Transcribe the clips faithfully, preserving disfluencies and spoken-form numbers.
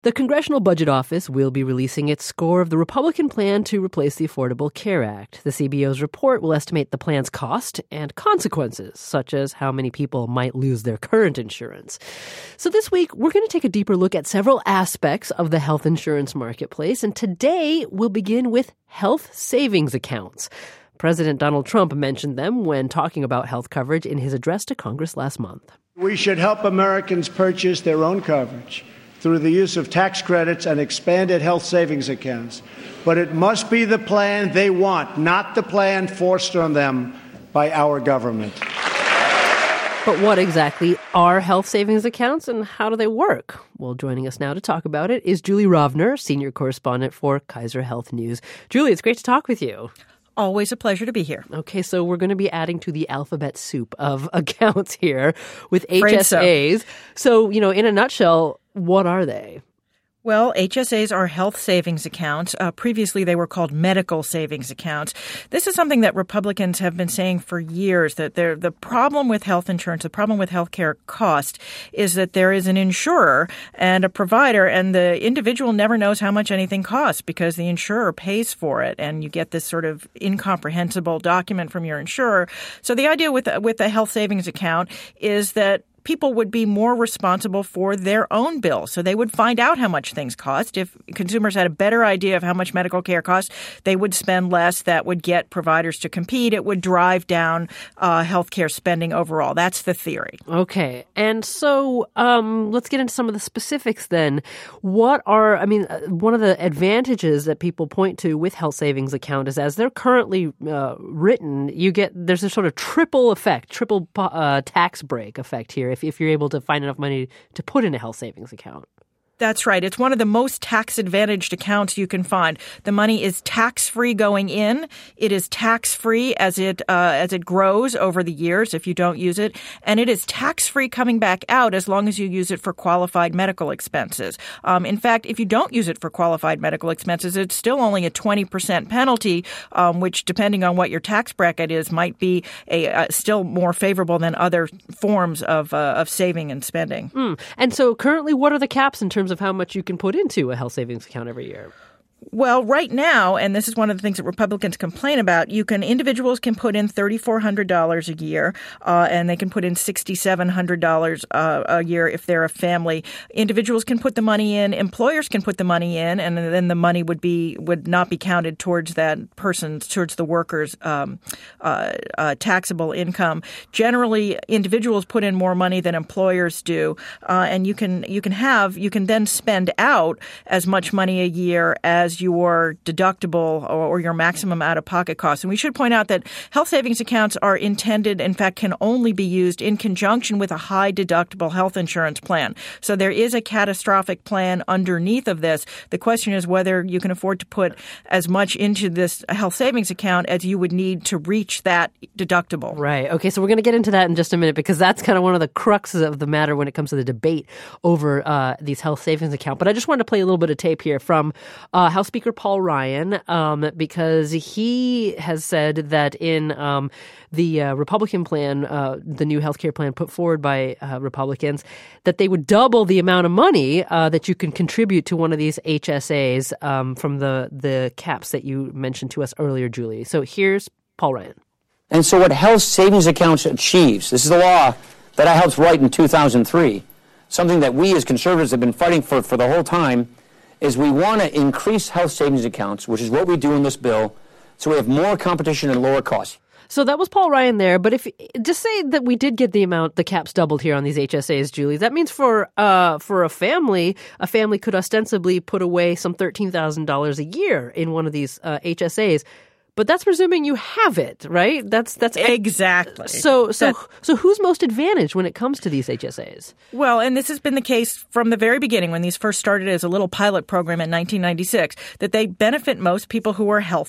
The Congressional Budget Office will be releasing its score of the Republican plan to replace the Affordable Care Act. The C B O's report will estimate the plan's cost and consequences, such as how many people might lose their current insurance. So this week, we're going to take a deeper look at several aspects of the health insurance marketplace, and today we'll begin with health savings accounts. President Donald Trump mentioned them when talking about health coverage in his address to Congress last month. We should help Americans purchase their own coverage through the use of tax credits and expanded health savings accounts. But it must be the plan they want, not the plan forced on them by our government. But what exactly are health savings accounts and how do they work? Well, joining us now to talk about it is Julie Rovner, senior correspondent for Kaiser Health News. Julie, it's great to talk with you. Always a pleasure to be here. Okay, so we're going to be adding to the alphabet soup of accounts here with H S As. So. so, you know, in a nutshell, what are they? Well, H S As are health savings accounts. Uh, previously, they were called medical savings accounts. This is something that Republicans have been saying for years, that the problem with health insurance, the problem with healthcare cost is that there is an insurer and a provider, and the individual never knows how much anything costs because the insurer pays for it, and you get this sort of incomprehensible document from your insurer. So the idea with, with the health savings account is that people would be more responsible for their own bill. So they would find out how much things cost. If consumers had a better idea of how much medical care costs, they would spend less. That would get providers to compete. It would drive down uh, healthcare spending overall. That's the theory. Okay. And so um, let's get into some of the specifics then. What are, I mean, one of the advantages that people point to with health savings account is as they're currently uh, written, you get, there's a sort of triple effect, triple uh, tax break effect here. If, if you're able to find enough money to put in a health savings account. That's right. It's one of the most tax-advantaged accounts you can find. The money is tax-free going in. It is tax-free as it uh, as it grows over the years if you don't use it. And it is tax-free coming back out as long as you use it for qualified medical expenses. Um, in fact, if you don't use it for qualified medical expenses, it's still only a twenty percent penalty, um, which, depending on what your tax bracket is, might be a uh, still more favorable than other forms of uh, of saving and spending. Mm. And so currently, what are the caps in terms of how much you can put into a health savings account every year? Well, right now, and this is one of the things that Republicans complain about, you can individuals can put in three thousand four hundred dollars a year, uh, and they can put in six thousand seven hundred dollars uh, a year if they're a family. Individuals can put the money in, employers can put the money in, and then the money would be would not be counted towards that person's, towards the worker's um, uh, uh, taxable income. Generally, individuals put in more money than employers do, uh, and you can you can have you can then spend out as much money a year as your deductible or, or your maximum out-of-pocket costs. And we should point out that health savings accounts are intended, in fact, can only be used in conjunction with a high-deductible health insurance plan. So there is a catastrophic plan underneath of this. The question is whether you can afford to put as much into this health savings account as you would need to reach that deductible. Right. Okay, so we're going to get into that in just a minute because that's kind of one of the cruxes of the matter when it comes to the debate over uh, these health savings accounts. But I just wanted to play a little bit of tape here from uh, House Speaker Paul Ryan, um, because he has said that in um, the uh, Republican plan, uh, the new healthcare plan put forward by uh, Republicans, that they would double the amount of money uh, that you can contribute to one of these H S As um, from the, the caps that you mentioned to us earlier, Julie. So here's Paul Ryan. And so what health savings accounts achieves, this is the law that I helped write in two thousand three, something that we as conservatives have been fighting for for the whole time, is we want to increase health savings accounts, which is what we do in this bill, so we have more competition and lower costs. So that was Paul Ryan there. But if just say that we did get the amount, the caps doubled here on these H S As, Julie, that means for uh, for a family, a family could ostensibly put away some thirteen thousand dollars a year in one of these uh, H S As. But that's presuming you have it, right? That's that's exactly. So so that, so who's most advantaged when it comes to these H S As? Well, and this has been the case from the very beginning when these first started as a little pilot program in nineteen ninety-six, that they benefit most people who are healthy,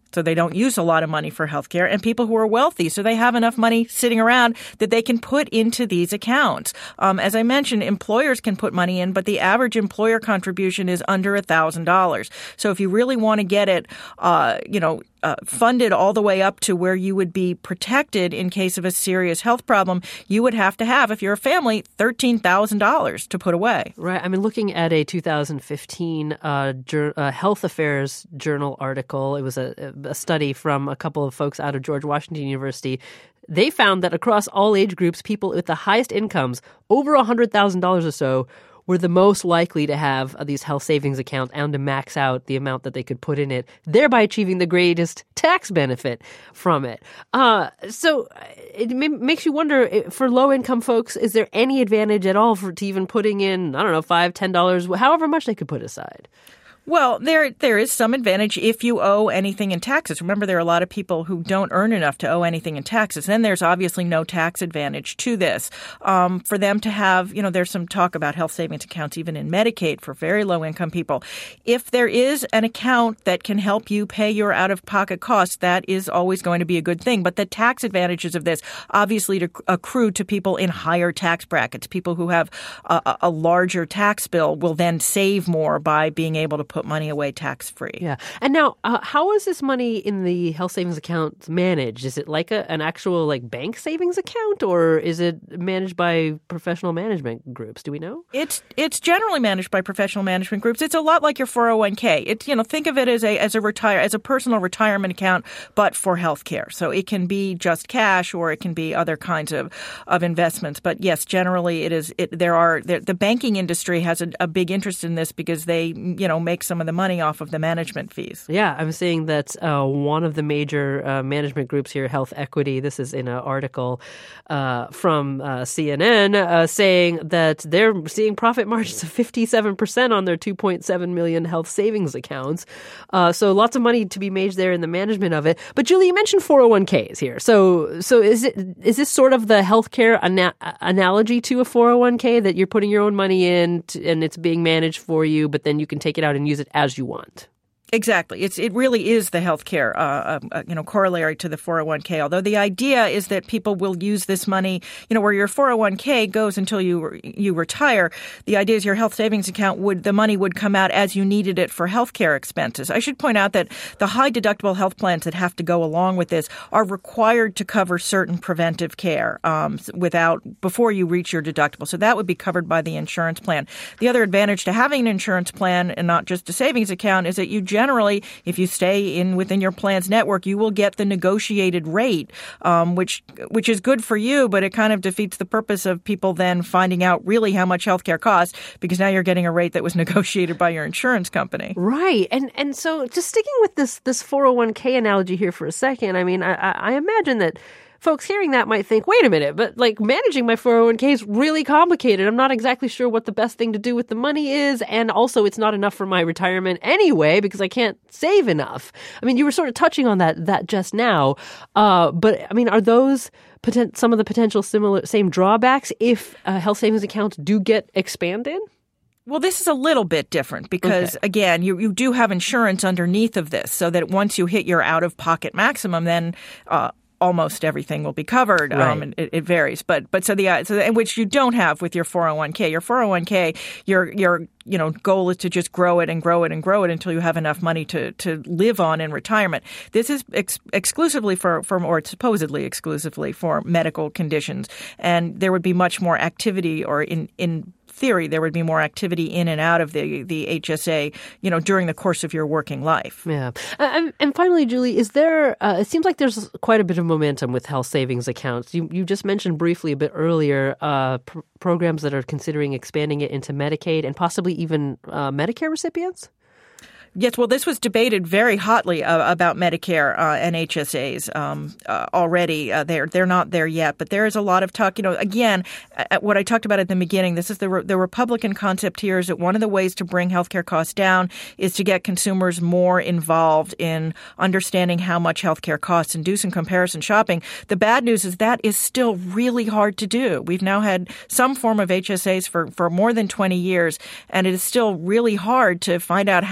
so they don't use a lot of money for healthcare, and people who are wealthy, so they have enough money sitting around that they can put into these accounts. Um, as I mentioned, employers can put money in, but the average employer contribution is under one thousand dollars. So if you really want to get it, uh, you know, Uh, funded all the way up to where you would be protected in case of a serious health problem, you would have to have, if you're a family, thirteen thousand dollars to put away. Right. I mean, looking at a two thousand fifteen uh, jur- uh, Health Affairs Journal article, it was a, a study from a couple of folks out of George Washington University. They found that across all age groups, people with the highest incomes, over one hundred thousand dollars or so, were the most likely to have uh, these health savings accounts and to max out the amount that they could put in it, thereby achieving the greatest tax benefit from it. Uh, so it m- makes you wonder, for low-income folks, is there any advantage at all for to even putting in, I don't know, five dollars, ten dollars, however much they could put aside? Well, there there is some advantage if you owe anything in taxes. Remember, there are a lot of people who don't earn enough to owe anything in taxes. Then there's obviously no tax advantage to this. Um, for them to have, you know, there's some talk about health savings accounts even in Medicaid for very low-income people. If there is an account that can help you pay your out-of-pocket costs, that is always going to be a good thing. But the tax advantages of this obviously to accrue to people in higher tax brackets. People who have a, a larger tax bill will then save more by being able to put put money away tax-free. Yeah. And now, uh, how is this money in the health savings account managed? Is it like a, an actual like bank savings account, or is it managed by professional management groups? Do we know? It's it's generally managed by professional management groups. It's a lot like your four oh one k. It's, you know, think of it as a as a retire as a personal retirement account, but for healthcare. So it can be just cash, or it can be other kinds of, of investments. But yes, generally it is. It, there are there, the banking industry has a, a big interest in this because they, you know, make some of the money off of the management fees. Yeah, I'm seeing that uh, one of the major uh, management groups here, Health Equity, this is in an article uh, from uh, C N N, uh, saying that they're seeing profit margins of fifty-seven percent on their two point seven million health savings accounts. Uh, so lots of money to be made there in the management of it. But Julie, you mentioned four oh one k's here. So so is it is this sort of the healthcare ana- analogy to a four oh one k, that you're putting your own money in to, and it's being managed for you, but then you can take it out and use it as you want? Exactly. It's it really is the healthcare, uh, uh, you know, corollary to the four oh one k. Although the idea is that people will use this money, you know, where your four oh one k goes until you you retire. The idea is your health savings account would the money would come out as you needed it for healthcare expenses. I should point out that the high deductible health plans that have to go along with this are required to cover certain preventive care um, without before you reach your deductible. So that would be covered by the insurance plan. The other advantage to having an insurance plan and not just a savings account is that you generally, if you stay in within your plan's network, you will get the negotiated rate, um, which which is good for you, but it kind of defeats the purpose of people then finding out really how much healthcare costs, because now you're getting a rate that was negotiated by your insurance company. Right. And and so just sticking with this this four oh one k analogy here for a second, I mean, I, I imagine that folks hearing that might think, wait a minute, but like managing my four oh one k is really complicated. I'm not exactly sure what the best thing to do with the money is. And also it's not enough for my retirement anyway, because I can't save enough. I mean, you were sort of touching on that that just now. Uh, but I mean, are those poten- some of the potential similar same drawbacks if uh, health savings accounts do get expanded? Well, this is a little bit different because, okay. again, you, you do have insurance underneath of this, so that once you hit your out-of-pocket maximum, then uh, almost everything will be covered. Right. Um, and it, it varies, but but so the so which you don't have with your four oh one k. Your four oh one k, your your you know goal is to just grow it and grow it and grow it until you have enough money to to live on in retirement. This is ex- exclusively for for or supposedly exclusively for medical conditions, and there would be much more activity, or in in theory, there would be more activity in and out of the the H S A, you know, during the course of your working life. Yeah. And, and finally, Julie, is there, uh, it seems like there's quite a bit of momentum with health savings accounts. You you just mentioned briefly a bit earlier uh, pr- programs that are considering expanding it into Medicaid and possibly even uh, Medicare recipients? Yes, well, this was debated very hotly uh, about Medicare uh, and H S As um, uh, already. Uh, they're they're not there yet, but there is a lot of talk. You know, again, uh, what I talked about at the beginning. This is the re- the Republican concept here is that one of the ways to bring healthcare costs down is to get consumers more involved in understanding how much healthcare costs and do some comparison shopping. The bad news is that is still really hard to do. We've now had some form of H S As for for more than twenty years, and it is still really hard to find out how much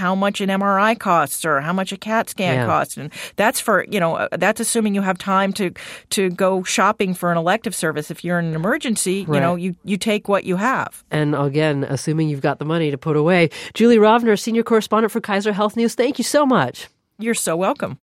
an M R I costs or how much a CAT scan Yeah. costs. And that's for, you know, uh, that's assuming you have time to to go shopping for an elective service. If you're in an emergency, Right. you know, you, you take what you have. And again, assuming you've got the money to put away. Julie Rovner, senior correspondent for Kaiser Health News, thank you so much. You're so welcome.